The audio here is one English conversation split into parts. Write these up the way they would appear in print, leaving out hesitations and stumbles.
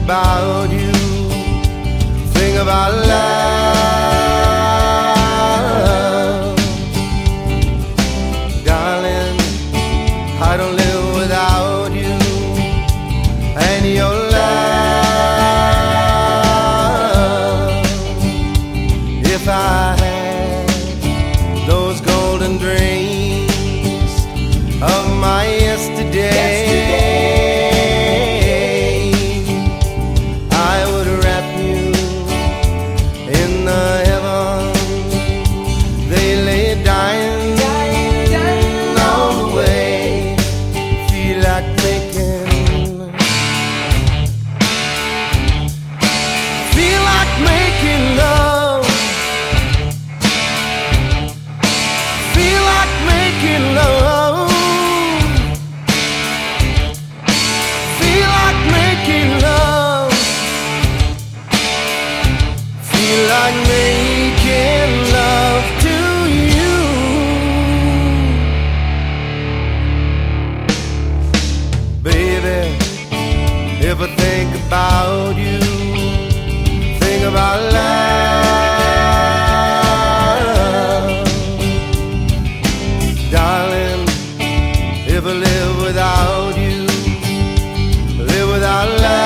about you, think about love. Darling, I don't live without you and your love. If I had those golden dreams of my yesterday, I would wrap you in the heaven they lay dying on the way. Feel like making love. Feel like making love. Feel like making love. Feel like making love to you. Baby, if I think about you, think about love. Darling, if I live without you, live without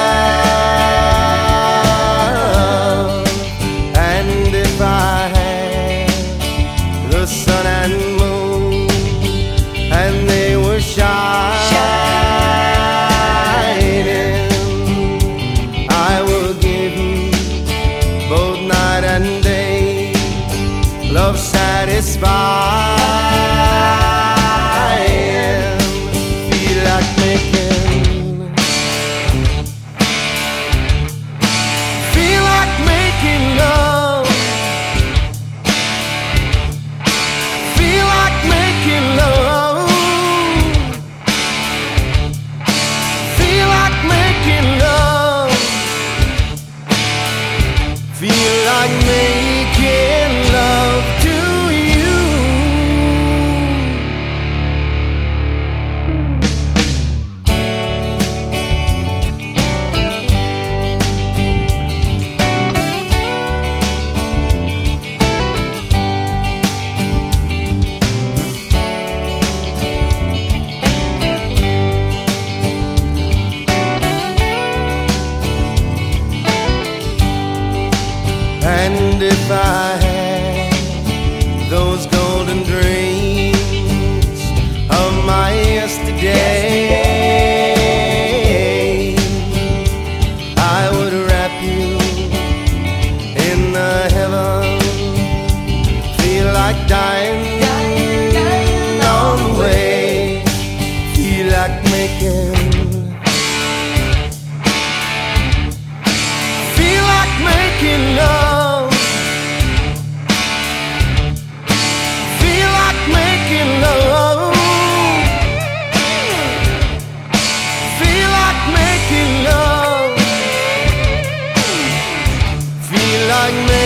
love. And if I had the sun and moon and they were shining, I would give you both night and day, love satisfying. Feel like making love. Feel like making love. Feel like making love. Feel like making love to you. And if I had those golden dreams of my yesterday, I would wrap you in the heaven. Feel like dying on the way. Feel like making. Feel like making love. Feel like making love. Feel like making love. Feel like making